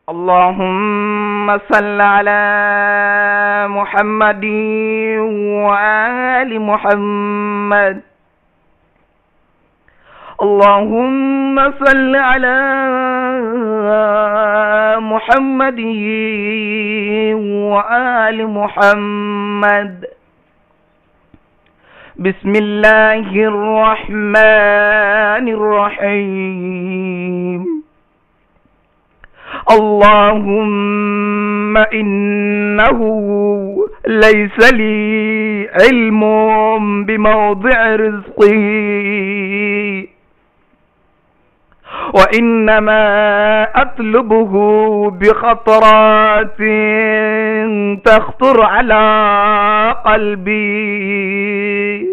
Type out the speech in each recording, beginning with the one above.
اللهم صل على محمد وآل محمد. اللهم صل على محمد وآل محمد. بسم الله الرحمن الرحيم. اللهم إنه ليس لي علم بموضع رزقي، وإنما أطلبه بخطرات تخطر على قلبي،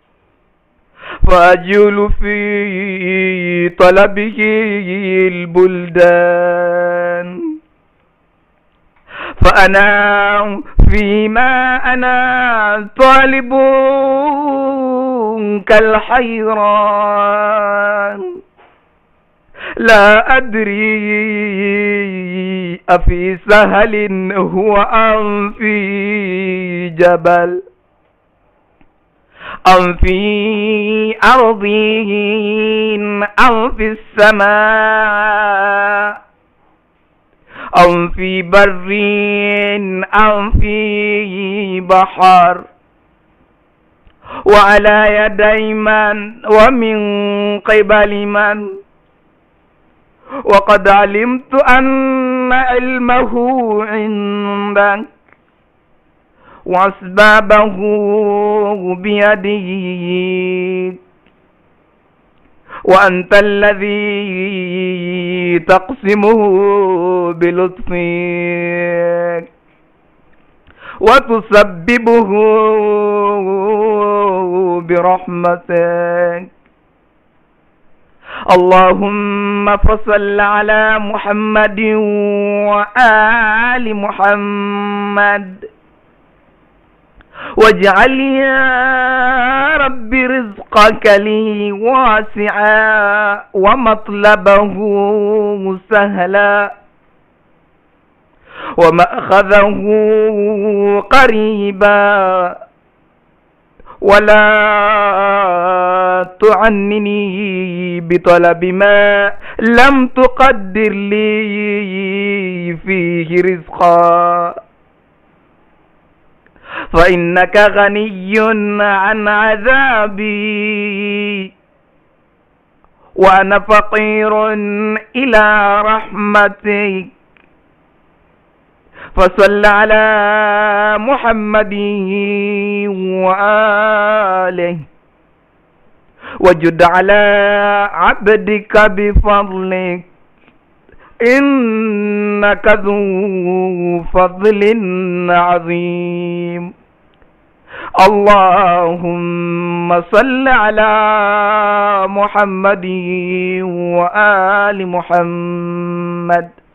فأجول في طلبه البلدان، فأنا فيما أنا طالب كالحيران، لا أدري أفي سهل هو أم في جبل أم في أرض أم في السماء أم في بر أم في بحر، وعلى يدي من ومن قبل من، وقد علمت أن علمه عندك وأسبابه بيديك، وأنت الذي تقسمه بلطفك وتسببه برحمتك. اللهم فصل على محمد وآل محمد، واجعل يا رب رزقك لي واسعا ومطلبه سهلا ومأخذه قريبا، ولا تعنني بطلب ما لم تقدر لي فيه رزقا، فإنك غني عن عذابي، وأنا فقير إلى رحمتك. فصل على محمد وآله، وجد على عبدك بفضلك، إنك ذو فضل عظيم. اللهم صل على محمد وآل محمد.